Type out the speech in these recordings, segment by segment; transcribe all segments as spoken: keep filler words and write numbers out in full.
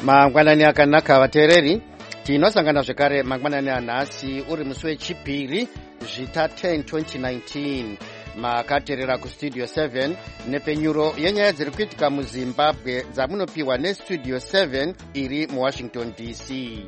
mangwanani akanaka vateereri, tinosangana zvekare mangwanani anhasi uri musi wechipiri zvita ten twenty nineteen. Makateerera kustudio seven nepenyuro yenyaya dziri kuitika muzimbabwe dzamunopiwa nestudio seven iri muwashington D C.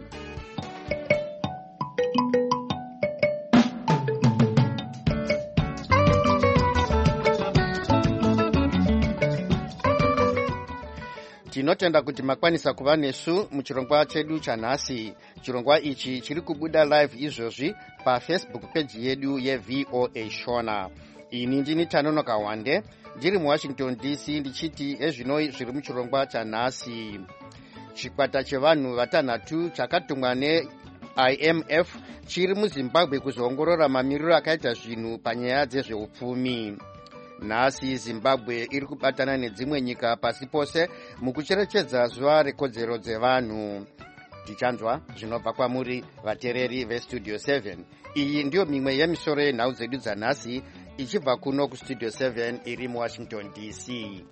Tinotenda kuti makwanisa kuva nesu muchirongwa chedu chanhasi. Chirongwa ichi chiri kubuda live izvozvi pafacebook page yedu yeV O A Shona. Ini ndini Tanonoka Wande ndiri muwashington D C ndichiti ezvino zviri muchirongwa chanhasi. Chikwata chevanhu vatanhatu chakatumwa ne-I M F chiri muzimbabwe kuzoongorora mamiriro akaita zvinhu panyaya dzezveupfumi. Nhasi Zimbabwe iri kubatana nedzimwe nyika pasi pose mukucherechedza zuva rekodzero dzevanhu. Tichanzwa zvinobva kwamuri vateereri vestudio seven. Iyi ndiyo mimwe yemisoro yenhau dzedu dzanhasi ichibva kuno kustudio seven iri muwashington D C.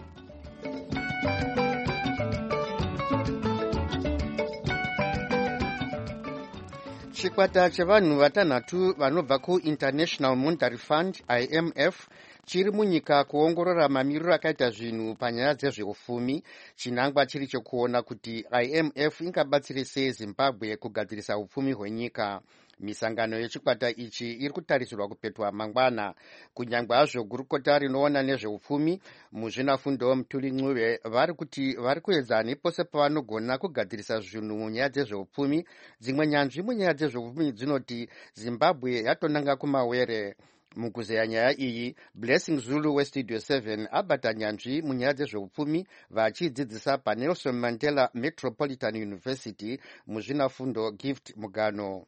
Chikwata chevanhu vatanhatu vanobva kuInternational Monetary Fund I M F chiri munyika kuongorora mamiriro akaita zvinhu panyaya dzezveupfumi, chinangwa chiri chokuona kuti I M F ingabatsire sei Zimbabwe kugadzirisa upfumi hwenyika. Misangano yechikwata ichi iri kutarisirwa kupetwa mangwana. Kunyangwe hazvo gurukota rinoona nezveupfumi muzvinafundo Mutuli Ncube vari kuti vari kuedza nepose pavanogona kugadzirisa zvinhu munyaya dzezveupfumi, dzimwe nyanzvi munyaya dzezveupfumi dzinoti Zimbabwe yatonanga kumawere. Mukuzeya nyaya iyi, Blessing Zulu westudio seven abata nyanzvi munyaya dzezveupfumi vachidzidzisa paNelson Mandela Metropolitan University muzvinafundo Gift Mugano.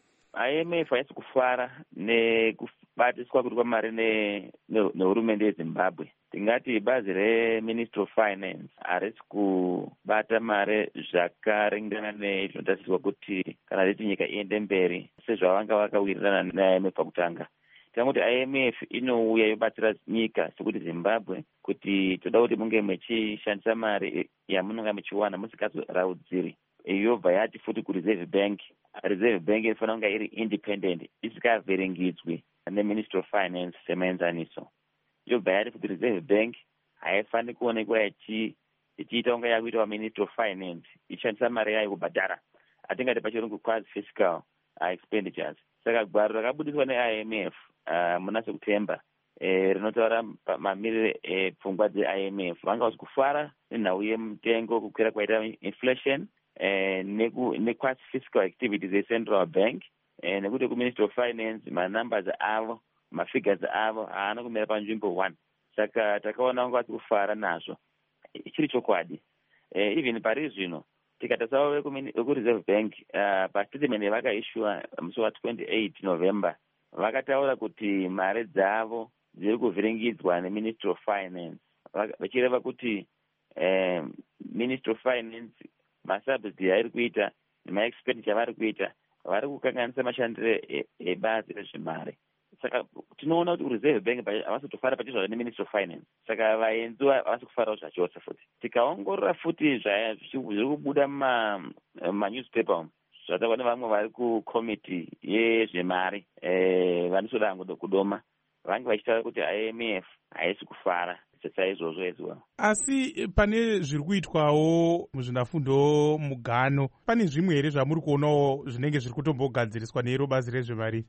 I M F haisi kufara nekubatiswa kuri kwamari nehurumende yeZimbabwe. Tingati bazi reMinistry of Finance harisi kubata mari zvakaringana nezvinotarisirwa kuti kana riti nyika iende mberi sezvavanga vakawirirana ne-I M F pakutanga. Tinoti I M F inouya yobatsira nyika sekuti Zimbabwe kuti toda kuti munge mechishandisa mari yamunonga mechiwana musikazoraudziri. Yobva yati futi kuReserve Bank. Reserve Bank inofanira kunge iri independent, isingavhiringidzwi neMinistry of Finance semaenzaniso. Yobva yati futi Reserve Bank haifaniri kuonekwa ichiita kunge yakuita waMinistry of Finance ichishandisa mari yayo kubhadhara atingati pachirungu quasi fiscal uh, expenditures. Saka gwaro rakabudiswa ne-I M F uh, muna September eh, rinotaura mamiriro epfungwa dze-I M F vanga vasi kufara nenhau yemutengo kukwira kwaita inflation eh, nequasi fiscal activities ye-Central Bank eh, nekuti kuMinistry of Finance manumbers avo mafigures avo haana kumira panzvimbo one. Saka takaona vanga vasi kufara nazvo. Chiri chokwadi eh, even pari zvino tikatasawo vekuReserve Bank uh, pastatement yavakaishua musi wa twenty-eight November vakataura kuti mari dzavo dziri kuvhiringidzwa neMinistry of Finance, vachireva kuti eh, Ministry of Finance masubsidy airi kuita nemaexpenditure vari kuita vari kukanganisa mashandiro ebazi rezvemari. Saka tinoona kuti Reserve Bank havasi kutofara pachizvava neMinistry of Finance. Saka vaenzi havasi kufarawo zvachose futi. Tikaongorora futi zviri kubuda mumanewspaper umu zvatakuwa nevamwe vari kukomiti yezvemari eh, vanosoda hangu kudoma vange vachitaura kuti I M F haisi kufara saizvozvo eziwa. Asi pane zviri kuitwawo muzvinafundo Mugano, pane zvimwe here zvamuri kuonawo zvinenge zviri kutombogadziriswa neiro bazi rezvemari?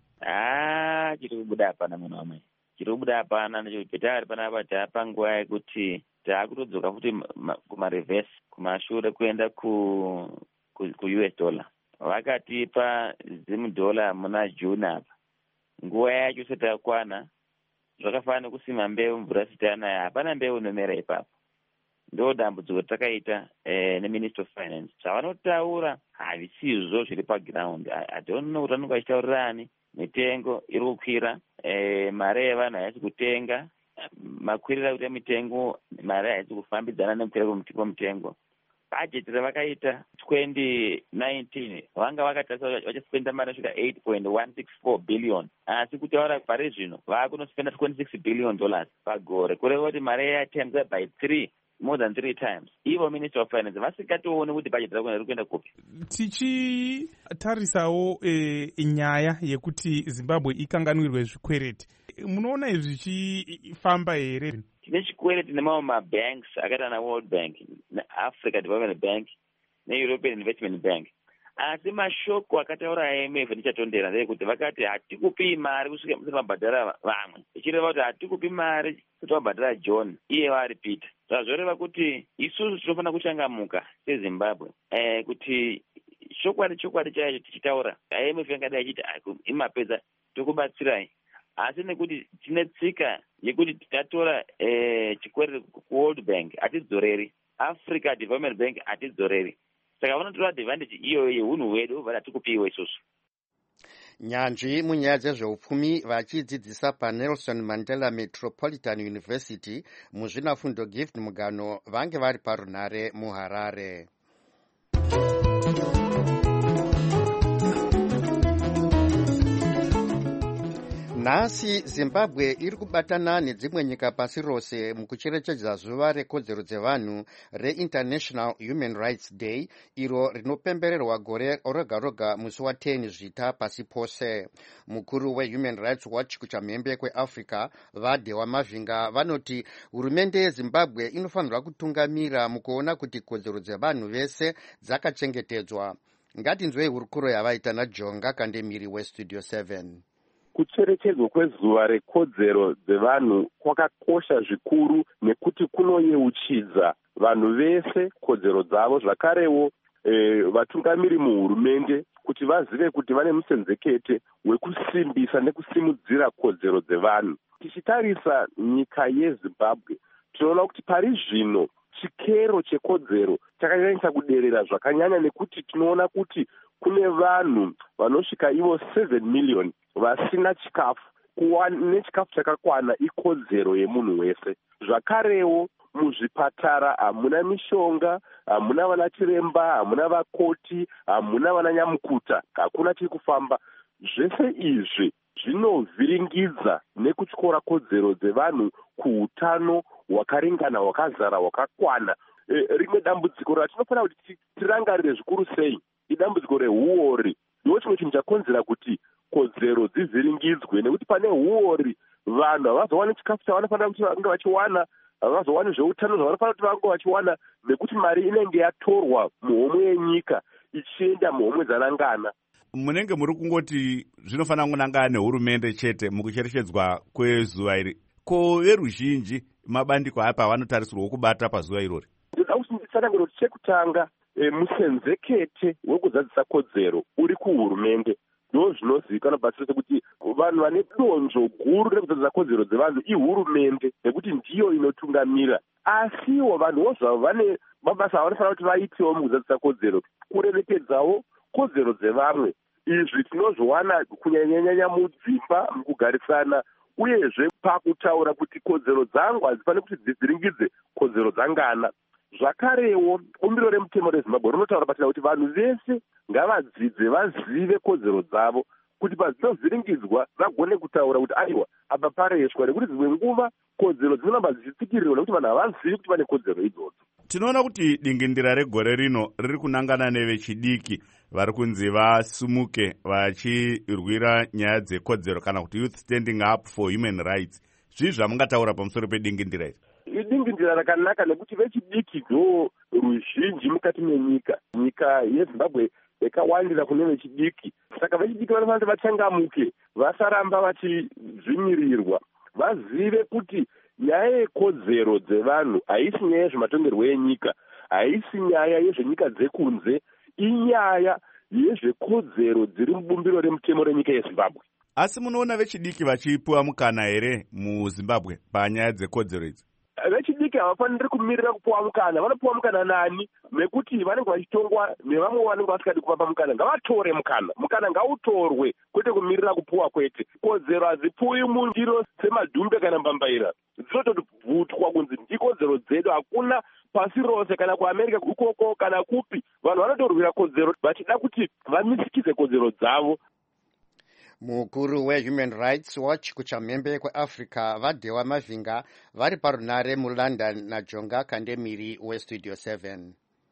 Ah, chiri kubuda hapana munhu wamwe. Chiri kubuda hapana nechekuti petari panapa tapa nguva yekuti taakutodzoka futi kumareverse kumashure kuenda ku ku-U S dollar. Vakatipa zimudhola muna June apa. Nguva yacho isati yakwana zvakafanana nekusima mbeu mvura isati yanaya, hapana mbeu inomera ipapo. Ndo dambudziko takaita eh, neMinistry of Finance. Zvavanotaura hazvisizvo zviri paground. I don't know kuti vanenge vachitaurirani. Mitengo iri kukwira, eh, mari yevanhu haisi kutenga, makwirira kuita mitengo mari haisi kufambidzana nemukwira kwemitengo. Budget ravakaita twenty nineteen vanga vakatarisa vachaspenda mari asvika eight point one six four billion, asi kutaura pari zvino vakunospenda twenty-six billion dollars pagore, kureva kuti mari yatemza by three more than three times. Ivo minister of finance vasikatooni kuti bajeti rakona riri kuenda kupi. Tichitarisawo e, nyaya yekuti Zimbabwe ikanganwirwe zvikwereti, munoona izvi zvichifamba here? Tine chikwereti nemamwe mabanks akaita na World Bank, neAfrica Development Bank neEuropean Investment Bank. Asi mashoko akataura I M F ndichatondera ndeyekuti vakati hatikupi mari kusvika musati mabhadhara vamwe, ichireva kuti hatikupi mari kusati mabhadhara John iye varipita. Zvazvoreva kuti isusu tinofanira kuchangamuka seZimbabwe eh, kuti chokwadi chokwadi chaicho tichitaura I M F yangadai ichiti imapedza tokubatsirai, asi nekuti tine tsika yekuti tatora eh, chikwereti kuWorld Bank hatidzoreri, Africa Development Bank hatidzoreri. Saka vanotora advantage iyoyo yeunhu hwedu vari hatikupiwe isusu. Nyanzvi munyaya dzezveupfumi vachidzidzisa paNelson Mandela Metropolitan University muzvinafundo Gift Mugano vange vari parunhare muHarare. Nhasi Zimbabwe iri kubatana nedzimwe nyika pasi rose mukucherechedza zuva rekodzero dzevanhu reInternational Human Rights Day, iro rinopembererwa gore roga roga musi wa ten zvita pasi pose. Mukuru weHuman Rights Watch kuchamhembe kweAfrica Vade Wamavhinga vanoti hurumende yeZimbabwe inofanirwa kutungamira mukuona kuti kodzero dzevanhu vese dzakachengetedzwa. Ngatinzwei hurukuro yavaita naJonga Kandemiri weStudio seven. Kucherechedzwa kwezuva rekodzero dzevanhu kwakakosha zvikuru nekuti kunoyeuchidza vanhu vese kodzero dzavo, zvakarewo e, vatungamiri muhurumende kuti vazive kuti vane musenzekete wekusimbisa nekusimudzira kodzero dzevanhu. Tichitarisa nyika yeZimbabwe tinoona kuti pari zvino chikero chekodzero chakanyanyisa kuderera zvakanyanya, nekuti tinoona kuti kune vanhu vanosvika ivo seven million vasina chikafu. Kuva nechikafu chakakwana ikodzero yemunhu wese. Zvakarewo muzvipatara hamuna mishonga, hamuna vana chiremba, hamuna vakoti, hamuna vana nyamukuta, hakuna chiri kufamba. Zvese izvi zvinovhiringidza nekutyora kodzero dzevanhu kuutano hwakaringana, hwakazara, hwakakwana. E, rimwe dambudziko ratinofanira kuti tirangarire zvikuru sei idambudziko rehuori. Ndiwo chimwe chinhu chakonzera kuti kodzero dzivhiringidzwe, nekuti pane huori vanhu havazowani chikafu chavanofanira kuti vange vachiwana, havazowani zveutano zvavanofanira kuti vange vachiwana, nekuti mari inenge yatorwa muhomwe yenyika ichienda muhomwe dzanangana. Munenge muri kungoti zvinofanira kunangana nehurumende chete mukucherechedzwa kwezuva iri, ko veruzhinji mabandiko apa vanotarisirwa kubata pazuva irori? Ndoda kusinditsana ngekuti chekutanga e, musenzekete wekuzadzisa kodzero uri kuhurumende. Ndo zvinozivikanwa pasi rese kuti vanhu vane donzvo guru rekuzadzisa kodzero dzevanhu ihurumende, nekuti ndiyo inotungamira. Asiwo vanhuwo zvavo vane mabasa avanofanira kuti vaitewo mukuzadzisa kodzero, kuremekedzawo kodzero dzevamwe. Izvi tinozviwana kunyanyanyanya mudzimba mukugarisana, uyezve pakutaura kuti kodzero dzangu hadzifani kuti dzivhiringidze kodzero dzangana. Zvakarewo bumbiro remutemo reZimbabwe rinotaura patina kuti vanhu vese ngavadzidze vazive kodzero dzavo, kuti padzinovhiringidzwa vagone kutaura kuti aiwa apa pareswa, nekuti dzimwe nguva kodzero dzinoramba dzichitsikirirwa nekuti vanhu havazivi kuti vane kodzero idzodzo. Tinoona kuti dingindira regore rino riri kunangana nevechidiki vari kunzi vasumuke vachirwira nyaya dzekodzero kana kuti Youth Standing Up for Human Rights. Zvii zvamungataura pamusoro pedingindira iri? Idingindira rakanaka nekuti vechidiki ndo ruzhinji mukati menyika. Nyika yeZimbabwe yakawandira kune vechidiki, saka vechidiki vanofanira kuti vachangamuke, vasaramba vachizvinyirirwa, vazive kuti nyaya yekodzero dzevanhu haisi nyaya yezvematongerwo enyika, haisi nyaya yezvenyika dzekunze, inyaya yezvekodzero dziri mubumbiro remutemo renyika yeZimbabwe. Asi munoona vechidiki vachipiwa mukana here muZimbabwe panyaya dzekodzero idzi? Vechidiki havafaniri kumirira kupiwa mukana, vanopiwa mukana nani, nekuti vanenge vachitongwa nevamwe vanenge vasikadi kuvapa mukana. Ngavatore mukana, mukana ngautorwe, kwete kumirira kupiwa kwete. Kodzero hadzipiwi mundiro semadhumbe kana mbambaira, dzinotobvutwa kunzi ndikodzero dzedu. Hakuna pasi rose kana kuAmerica ukoko kana kupi vanhu vanotorwira kodzero vachida kuti vamisikidze kodzero dzavo. mukuru wehuman rights watch kuchamhembe kweafrica vadhewa mavhinga vari parunare mulondon najonga kandemiri westudio seven.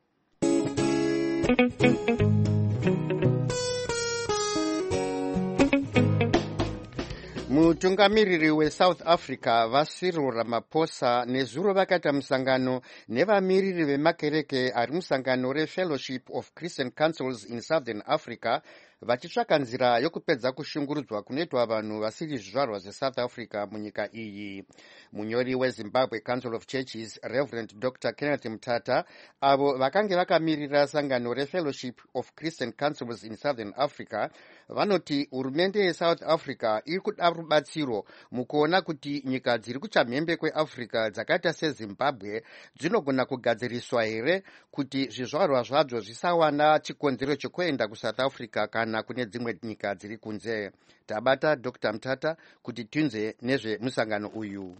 mutungamiriri wesouth africa vaCyril Ramaphosa nezuro vakaita musangano nevamiriri vemakereke ari musangano refellowship of Christian Councils in Southern Africa vachitsvaka nzira yokupedza kushungurudzwa kunoitwa vanhu vasiri zvizvarwa zveSouth Africa munyika iyi. Munyori weZimbabwe Council of Churches Reverend Doctor Kenneth Mutata avo vakange vakamirira sangano refellowship of Christian Councils in Southern Africa vanoti hurumende yeSouth Africa iri kuda rubatsiro mukuona kuti nyika dziri kuchamhembe kweAfrica dzakaita seZimbabwe dzinogona kugadziriswa here kuti zvizvarwa zvadzo zvisawana chikonzero chekuenda kuSouth Africa kana kune dzimwe nyika dziri kunze. Tabata Doctor Mutata kuti tinze nezvemusangano uyu.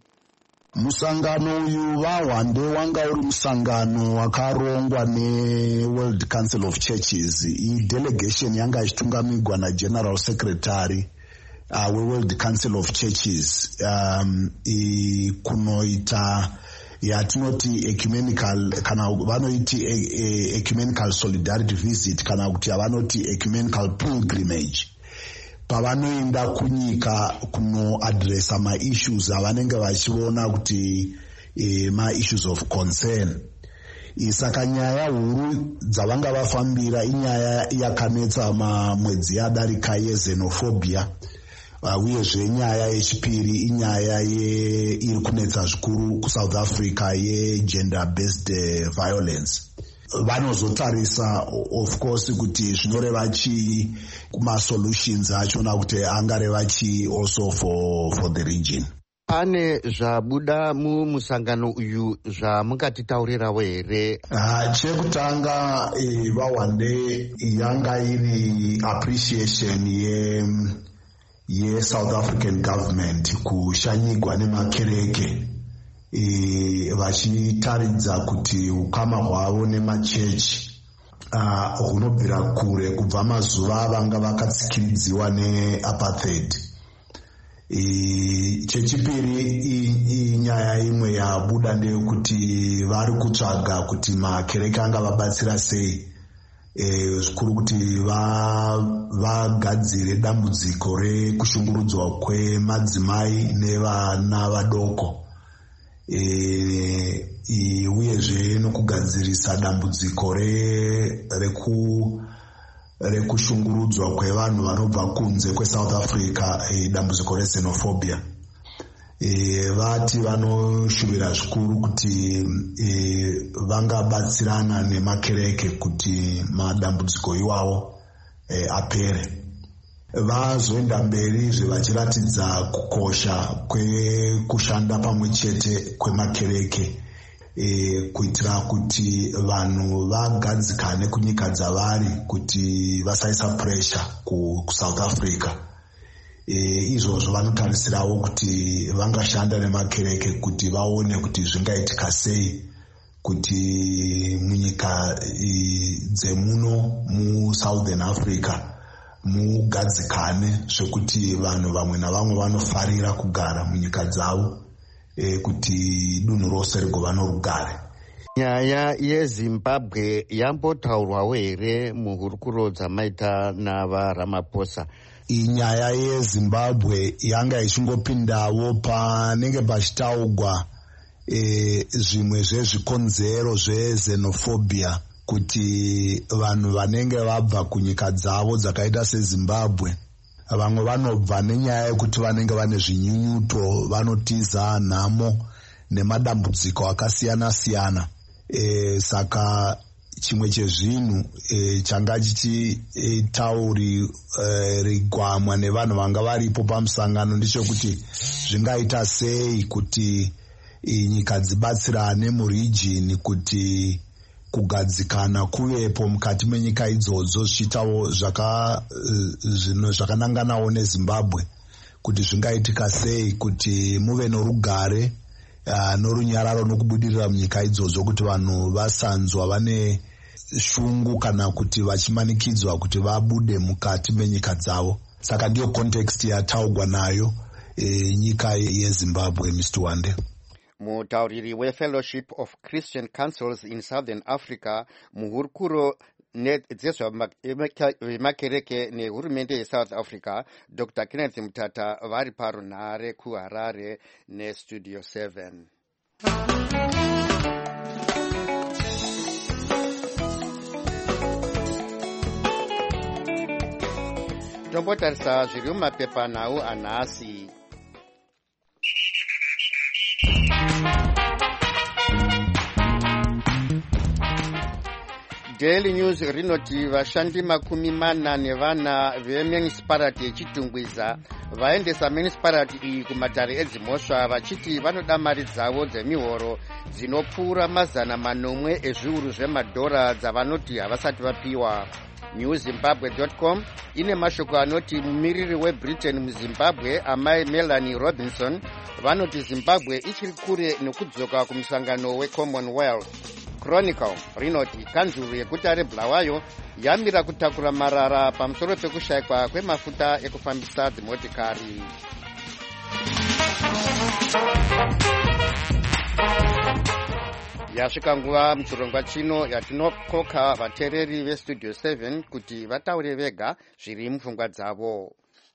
Musangano uyu vahwande wanga uri musangano wakarongwa neWorld Council of Churches. I delegation yanga ichitungamigwa naGeneral Secretary uh, weWorld Council of Churches um, i kunoita yatinoti ecumenical kana vanoiti e, e, ecumenical solidarity visit kana kuti vanoti ecumenical pilgrimage. Pavanoenda kunyika kunoadresa ma-issues avanenge vachiona kuti e, ma-issues of concern. Saka nyaya huru dzavanga vafambira inyaya yakanetsa mamwedzi yadarika yexenophobia uh, uyezve nyaya yechipiri inyaya ye iri kunetsa zvikuru kuSouth Africa yegender based uh, violence. Vanozotarisa of course kuti zvinoreva chii kuma-solutions achona kuti angareva chii also for, for the region. Pane zvabuda mumusangano uyu zvamungatitaurirawo here? Uh, chekutanga eh, vahwande yanga iri appreciation ye, ye South African government kushanyigwa nemakereke E, vachitaridza kuti ukama hwavo nemachechi hunobvira uh, kure kubva mazuva vanga vakatsikiridziwa neapartheid. E, chechipiri inyaya imwe yabuda ndeyekuti vari kutsvaga kuti makereke anga vabatsira sei e, zvikuru kuti vagadzire va dambudziko rekushungurudzwa kwemadzimai nevana vadoko. E, e, uyezve nokugadzirisa dambudziko reku rekushungurudzwa kwevanhu vanobva kunze kweSouth Africa, e, dambudziko rexenophobia. E, vati vanoshuvira zvikuru kuti e, vangabatsirana nemakereke kuti madambudziko iwawo e, apere. Vazoenda mberi zvevachiratidza kukosha kwekushanda pamwe chete kwemakereke e, kuitira kuti vanhu vagadzikane kunyika dzavari kuti vasaisa pressure kuSouth Africa. E, izvozvo vanotarisirawo kuti vangashanda nemakereke kuti vaone kuti zvingaitika sei kuti munyika e, dzemuno muSouthern Africa mugadzikane zvekuti vanhu vamwe navamwe vanofarira kugara munyika dzavo e, kuti dunhu rose rigova norugare. Nyaya yeZimbabwe yambotaurwawo here muhurukuro dzamaita navaRamaphosa? Inyaya yeZimbabwe yanga ichingopindawo panenge pachitaugwa e, zvimwe zvezvikonzero zvezenophobia kuti vanhu vanenge vabva kunyika dzavo dzakaita seZimbabwe vamwe vanobva nenyaya yekuti vanenge vane zvinyunyuto vanotiza nhamo nemadambudziko akasiyana siyana. E, saka chimwe chezvinhu e, changa chichitauririgwamwa e, nevanhu vanga varipo pamusangano ndechekuti zvingaita sei kuti e, nyika dzibatsirane murijini kuti kugadzikana kuvepo mukati menyika idzodzo zvichitawo zvaka zvino zvakananganawo neZimbabwe kuti zvingaitika sei kuti muve norugare uh, norunyararo nokubudirira munyika idzodzo kuti vanhu vasanzwa vane shungu kana kuti vachimanikidzwa kuti vabude mukati menyika dzavo. saka ndiyo context yataugwa nayo e, nyika yeZimbabwe. Mr Wande, mutauriri weFellowship of Christian Councils in Southern Africa, muhurukuro dzezvemakereke nehurumende yeSouth Africa, Doctor Kenneth Mutata vari parunhare kuHarare neStudio seven. Tombotarisa zviri mumapepanhau anhasi. Daily News rinoti vashandi makumi mana nevana vemunicipality yechitungwiza vaendesa municipality iyi kumatare edzimhosva vachiti vanoda mari dzavo dzemihoro dzinopfuura mazana manomwe ezviuru zvemadhora dzavanoti havasati vapiwa. new zimbabwe dot com ine mashoko anoti mumiriri weBritain muZimbabwe amai Melanie Robinson vanoti Zimbabwe ichiri kure nekudzoka kumusangano weCommonwealth. Chronicle rinoti kanzuru yeguta reBulawayo yamira kutakura marara pamusoro pekushayikwa kwemafuta ekufambisa dzimotikari. Yasvika nguva muchirongwa chino yatinokoka vateereri veStudio seven kuti vataure vega zviri mupfungwa dzavo.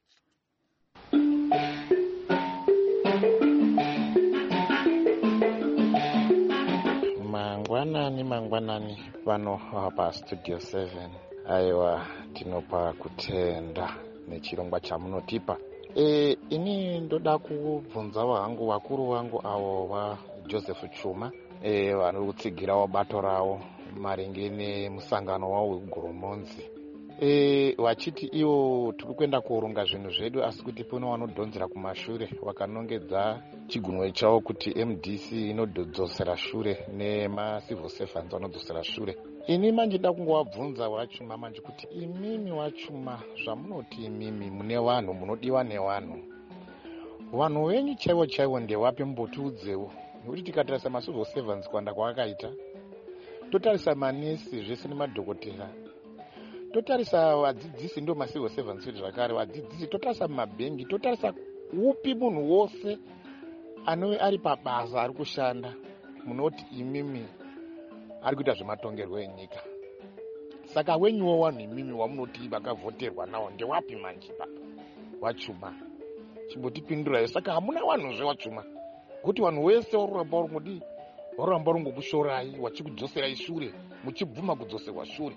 Mangwanani mangwanani pano paStudio seven. Aiwa, tinopa kutenda nechirongwa chamunotipa. E, ini ndoda kubvunza vangu vakuru vangu avo vaJoseph Chuma e, vari kutsigirawo bato ravo maringe nemusangano wavo wegoromonzi. E, vachiti ivo tiri kuenda kuronga zvinhu zvedu asi kuti pano vanodhonzera kumashure vakanongedza chigunwe chavo kuti M D C inododzosera shure nemacivil servants vanodzosera shure. Ini manje nda kungovabvunza Wachuma manje kuti imimi Wachuma zvamunoti imimi mune vanhu munodiwa nevanhu, vanhu venyu chaivo chaivo ndewapi mbotiudzewo? Nekuti tikatarisa macivil servants kuwanda kwavakaita, totarisa manesi zvese nemadhokotera, totarisa vadzidzisi ndo macivil servants vedu zvakare vadzidzisi, totarisa mumabhengi, totarisa upi munhu wose anove ari pabasa ari kushanda, munoti imimi ari kuita zvematongerwo enyika. Saka wenyuwo vanhu imimi wamunoti vakavhoterwa nawo ndewapi manje baba Wachuma? Chimbotipindurayo. Saka hamuna vanhuzve Wachuma, kuti vanhu vese varuramba vari ngodi varuramba vari ngokushorai vachikudzoserai shure muchibvuma kudzoserwa shure.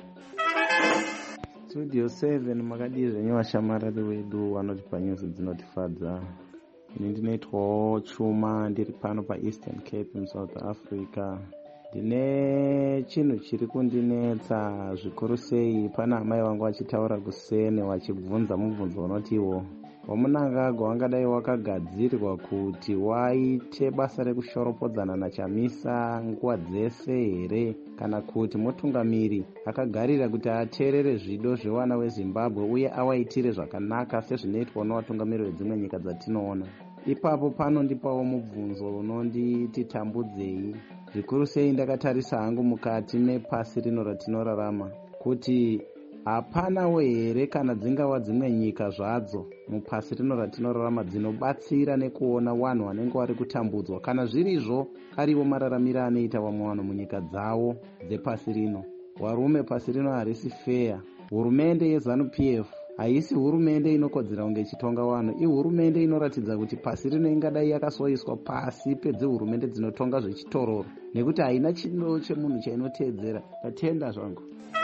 Studio seven makadii zvenyu vashamarari wedu vanotipa nyuzi dzinotifadza. Ini ndinoitwawo Chuma ndiri pano paEastern Cape muSouth Africa. Ndine chinhu chiri kundinetsa zvikuru sei. Pana amai vangu vachitaura kusene vachibvunza mubvunzo unoti iwo wamunangagwa wangadai wakagadzirwa kuti waite basa rekushoropodzana naChamisa nguva dzese here, kana kuti mutungamiri akagarira kuti ateerere zvido zvevana veZimbabwe uye awaitire zvakanaka sezvinoitwa nevatungamiri vedzimwe nyika dzatinoona. Ipapo pano ndipawo mubvunzo unonditi tambudzei. Zvikuru sei ndakatarisa hangu mukati mepasi rino ratinorarama kuti hapanawo here kana dzingava dzimwe nyika zvadzo mupasi rino ratinorarama dzinobatsira nekuona vanhu vanenge vari kutambudzwa, kana zvirizvo arivo mararamiro anoita vamwe vanhu munyika dzavo dzepasi rino. Varume, pasi rino harisi feya. Hurumende yeZANU P F haisi hurumende inokodzera kunge ichitonga vanhu, ihurumende inoratidza kuti pasi rino ingadai yakasoiswa pasi pedzihurumende dzinotonga zvechitororo, nekuti haina chido chemunhu chainoteedzera. Tatenda zvangu.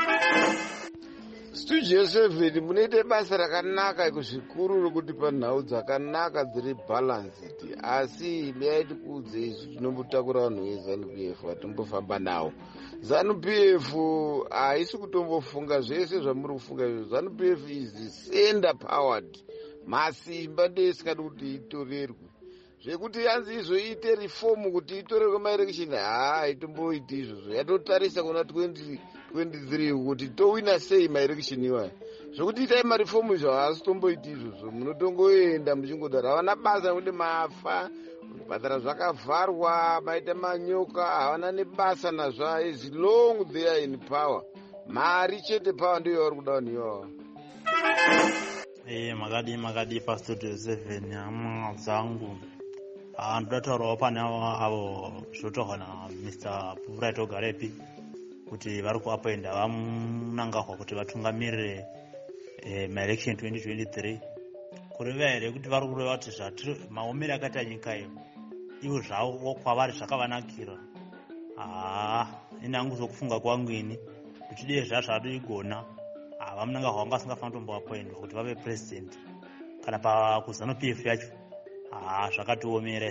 Studio seven munoite basa rakanaka kuzvikuru rokuti panhau dzakanaka dziri balanced, asi meyaiti kuudze isu tinombotakura vanhu veZANU P F vatombofamba nawo. ZANU P F haisi kutombofunga zvese zvamuri kufunga izvo. ZANU P F is center powered, masimba ndeisingadi kuti itorerwe. Zvekuti yanzi izoite reform kuti itorerwe maelection, haa itomboiti izvozvo. Yatotarisa kuna twenty twenty-three kuti towina sei maelection iwayo. Zvokuti itai mareform izvo haasi tomboiti izvozvo. Munotongoenda muchingodaro havana basa nekuti mafa, zvipatara zvakavharwa, maita manyoka, havana nebasa nazvo. As long they are in power, mari chete power ndiyo vari kuda vanhu ivava. makadi makadi pastudio seven hama dzangu. Ndoda kutaurawo pane avo zvotaurwa naMr Bright Ogarepi kuti vari kuapoinda vamunangahwa kuti vatungamirire maelection twenty twenty-three. Kureva here kuti vari kureva kuti zvatiri maomero akaita nyika iyo ivo zvavo kwavari zvakavanakira. Haa, ine hangu zvokufunga kwangu ini kuti dei zvazvadigona vamunangahwa vanga vasingafanira kutomboapoindwa kuti vave president kana pakuzanu-P F yacho. Ah, zvakatiomera.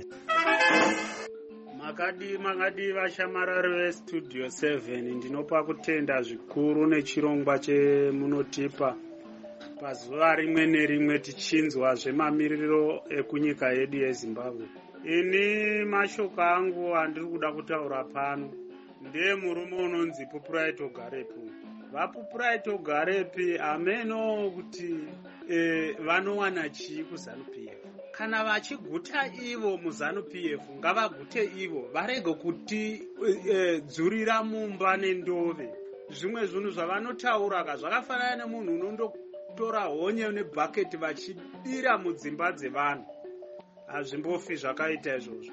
Makadi makadi vashamarari vestudio seven, ndinopa kutenda zvikuru nechirongwa chemunotipa pazuva rimwe nerimwe tichinzwa zvemamiriro ekunyika yedu yeZimbabwe. Ini mashoko angu andiri kuda kutaura pano ndeemurume unonzi Bright Ogarepi. VaPright Ogarepi ameno kuti eh, vanowana chii kuzanu-P F. Kana vachiguta ivo muzanu-P F ngavagute ivo, varege kuti e, dzurira mumba nendove. Zvimwe zvinhu zvavanotaura zvakafanana nemunhu unondotora honye nebhaketi vachidira mudzimba dzevanhu. Hazvimbofi zvakaita izvozvo.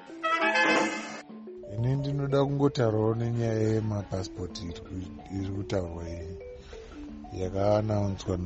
Ini ndinoda kungotaurawo nenyaya yemapasipoti iri kutaurwa iyi yakaanaunswa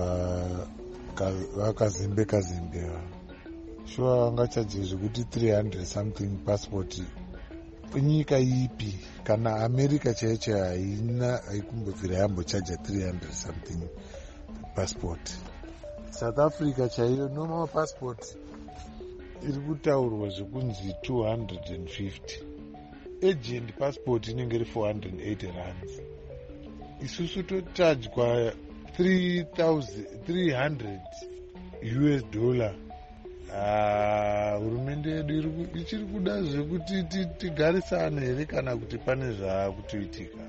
navakazimbe kazimbe. Sure vangachaje zvekuti three hundred something passport nyika ipi kana America chaicho haina haikumbobvira yambochaja three hundred something passport. South Africa chaiyo normal passport iri kutaurwa zvekunzi two hundred fifty. Agent passport inenge iri four hundred eighty rands. Isusu totajwa three thousand three hundred U S dollar. Hurumende yedu ichiri kuda zvekuti tigarisane here kana kuti pane zvaakutoitika.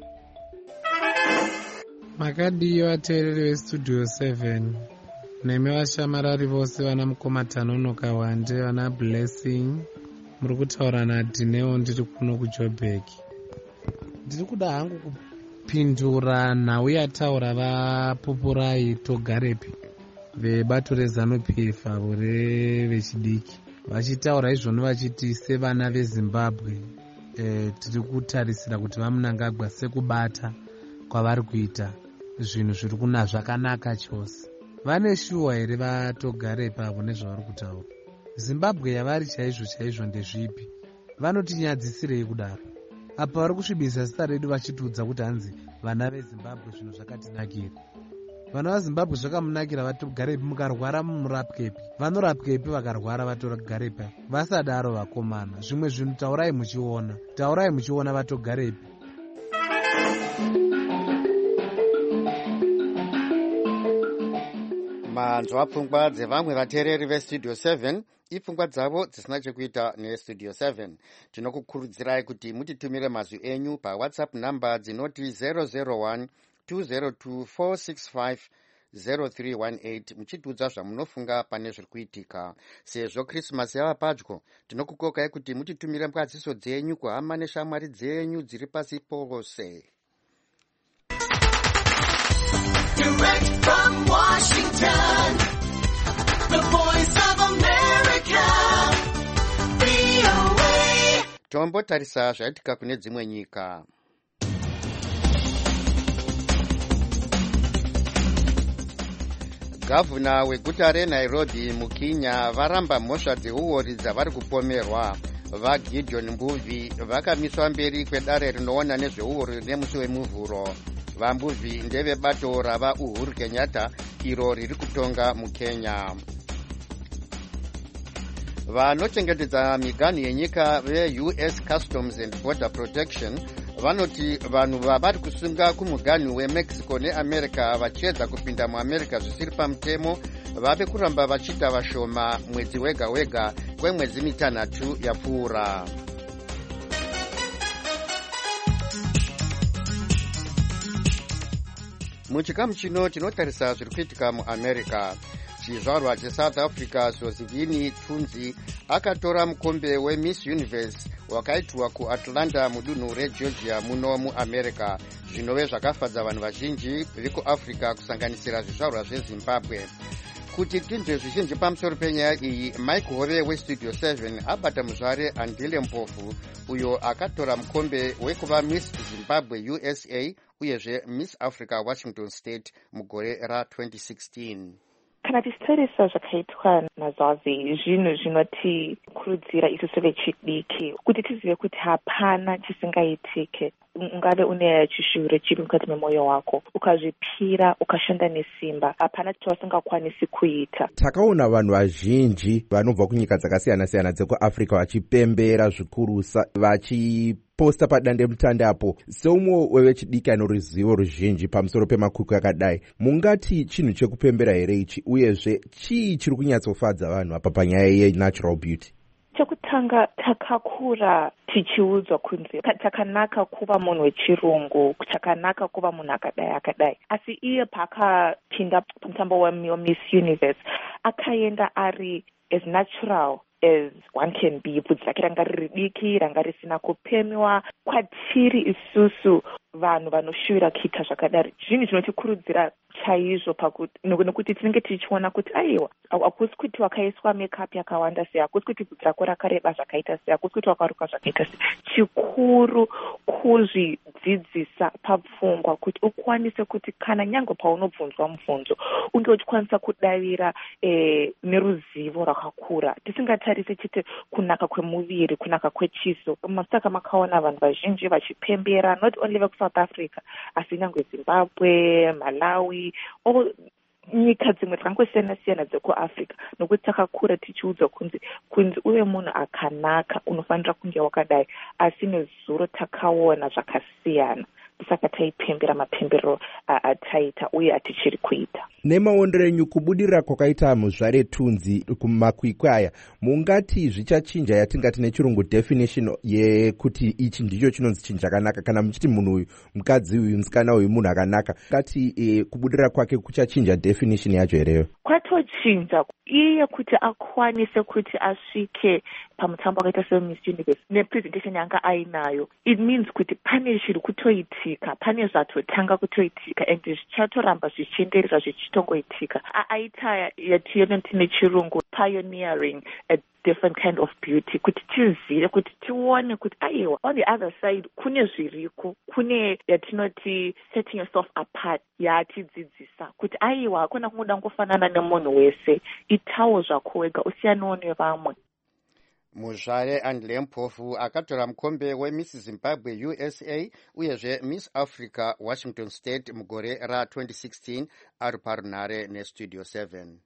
Makadi vateereri vestudio seven nemi vashamarari vose vana Mukomatanonoka Wande, vana Blessing, muri kutaura naDineo ndiri kuno kuJoburg. Ndiri kuda hangu kupindura nhau yataura vaPright Ogarepi vebato rezanu-P F avo vechidiki vachitaura izvoni vachiti sevana veZimbabwe e, tiri kutarisira kuti vamunangagwa sekubata kwavari kuita zvinhu zviri kuna zvakanaka chose. Vane shuwa here vaTogarepi avo nezvavari kutaura? Zimbabwe yavari chaizvo chaizvo ndezvipi? Vanotinyadzisirei kudaro? Apa vari kusvibisa zita redu vachitiudza kuti hanzi vana veZimbabwe zvinhu zvakatinakira. Vana vaZimbabwe zvakamunakira vaTogarepi, mukarwara murapwepi? Vanorapwepi vakarwara vaTogarepi? Vasadaro vakomana. Zvimwe zvinhu taurai muchiona, taurai muchiona vaTogarepi. Manzwa pfungwa dzevamwe vateereri vestudio seven, ipfungwa dzavo dzisina chekuita nestudio seven. Tinokukurudzirai kuti mutitumire mazwi enyu paWhatsApp namba dzinoti zero zero one two zero two four six five zero three one eight muchitiudza zvamunofunga pane zviri kuitika. Sezvo Krismasi yava padyo, tinokukokai kuti mutitumire mbadziso dzenyu kuhama neshamwari dzenyu dziri pasi pose. Direct from Washington, the voice of America, V O A. Tombotarisa zvaitika kune dzimwe nyika. Gavana weguta reNairobi muKenya varamba mhosva dzeuori dzavari kupomerwa. VaGideon Mbuvi vakamiswa mberi kwedare rinoona nezveuori nemusi wemuvhuro. VaMbuvi ndevebato rava Uhuru Kenyatta iro riri kutonga muKenya. Vanochengetedza miganhu yenyika veU S Customs and Border Protection vanoti vanhu vavari kusunga kumuganhu weMexico neAmerica vachiedza kupinda muAmerica zvisiri pamutemo vave kuramba vachiita vashoma mwedzi wega wega kwemwedzi mitanhatu yapfuura. Muchikamu chino tinotarisa zviri kuitika muAmerica. Chizvarwa cheSouth Africa Sozivini Tunzi akatora mukombe weMiss Universe wakaitwa kuAtlanta mudunhu reGeorgia muno muAmerica. Zvinove zvakafadza vanhu vazhinji vekuAfrica kusanganisira zvizvarwa zveZimbabwe. kuti tinzwe zvizhinji pamusoro penyaya iyi, Mike Hove westudio seven abata muzvare Andile Mpofu uyo akatora mukombe wekuva Miss Zimbabwe U S A uyezve Miss Africa Washington State mugore ra twenty sixteen. Kana tichitarisa zvakaitwa naZazi, zvinhu zvinotikurudzira isusu vechidiki kuti tizive kuti hapana chisingaitike. Ungave une chishuure chipi mukati memwoyo wako, ukazvipira ukashanda nesimba, hapana chawasingakwanisi kuita. Takaona vanhu vazhinji vanobva kunyika dzakasiyana siyana dzekuAfrica vachipembera zvikurusa, vachiposta padande mutandapo. Seumwe wevechidiki ano ruzivo ruzhinji pamusoro pemakwikwi akadai, mungati chinhu chekupembera here ichi, uyezve chii chiri kunyatsofadza vanhu apa panyaya yenatural beauty? Chekutanga, takakura tichiudzwa kunzi chakanaka kuva munhu wechirungu, chakanaka kuva munhu akadai akadai. Asi iye paakapinda pamutambo weMiss Universe akaenda ari as natural as one can be. Bvudzi rake ranga riri diki, ranga risina kupemiwa. Kwatiri isusu vanhu vanoshuvira kuita zvakadari, zvinhu zvinotikurudzira chaizvo pakuti nokuti tinenge tichiona kuti aiwa, hakusi kuti wakaiswa makeup yakawanda sei, hakusi kuti bvudzi rako rakareba zvakaita sei, hakusi kuti wakaruka zvakaita sei. Chikuru kuzvidzidzisa papfungwa kuti ukwanise kuti kana nyange paunobvunzwa mubvunzo unge uchikwanisa kudavira eh, neruzivo rwakakura, tisingatarise chete kunaka kwemuviri, kunaka kwechiso. Masaka makaona vanhu vazhinji vachipembera not only vekuSouth Africa asi nyange Zimbabwe, Malawi, o nyika dzimwe dzakangosiyana siyana dzekuAfrica, nokuti takakura tichiudzwa kunzi kunzi uve munhu akanaka unofanira kunge wakadai, asi nezuro takaona zvakasiyana. Saka taipembera mapembero ataita uye atichiri kuita. Nemaondero enyu kubudirira kwakaita muzvare tunzi kumakwikwi aya, mungati zvichachinja yatingati nechirungu definition yekuti ichi ndicho chinonzi chinhu chakanaka, kana muchiti munhu uyu, mukadzi uyu, musikana uyu munhu akanaka, ngati e, kubudirira kwake kuchachinja definition yacho hereyo? Kwatochinja iye kuti akwanise kuti asvike pamutambo wakaita seMiss Universe nepresentation yanga ainayo. It means kuti pane zviri kutoitika, pane zvatotanga kutoitika, and zvichatoramba zvichienderera zvichitongoitika. Aita yatinoti nechirungu pioneering a different kind of beauty, kuti tizive kuti tione kuti aiwa on the other side kune zviriko, kune yatinoti setting yourself apart yatidzidzisa kuti aiwa hakuna kungoda ngofanana nemunhu wese, itawo zvako wega usiyanawo nevamwe. Muzvare Andile Mpofu akatora mukombe weMiss Zimbabwe U S A uyezve Miss Africa Washington State mugore ra twenty sixteen ari parunhare nestudio seven.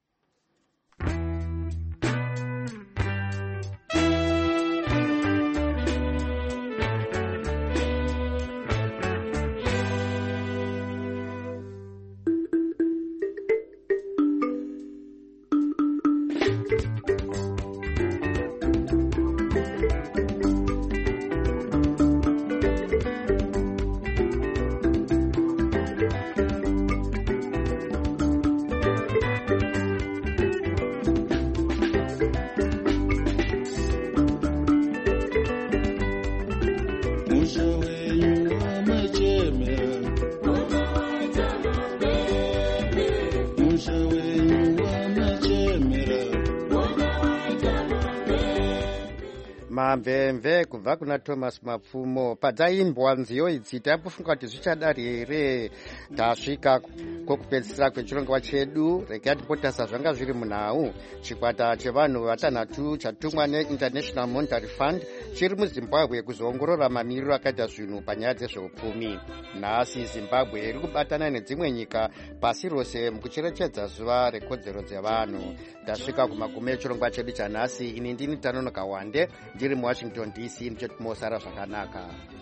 Mamvemve kubva kuna Thomas Mapfumo. Padzaimbwa nziyo idzi taifunga kuti zvichadari here, tasvika kwokupedzisira kwechirongwa chedu. Regai tipotasa zvanga zviri munhau. Chikwata chevanhu vatanhatu chatumwa neInternational Monetary Fund chiri muZimbabwe kuzoongorora mamiriro akaita zvinhu panyaya dzezveupfumi. Nhasi Zimbabwe iri kubatana nedzimwe nyika pasi rose mukucherechedza zuva rekodzero dzevanhu. Tasvika kumagume echirongwa chedu chanhasi. Ini ndini Tanonoka Wande ndiri muWashington D C, ndicho timosara zvakanaka.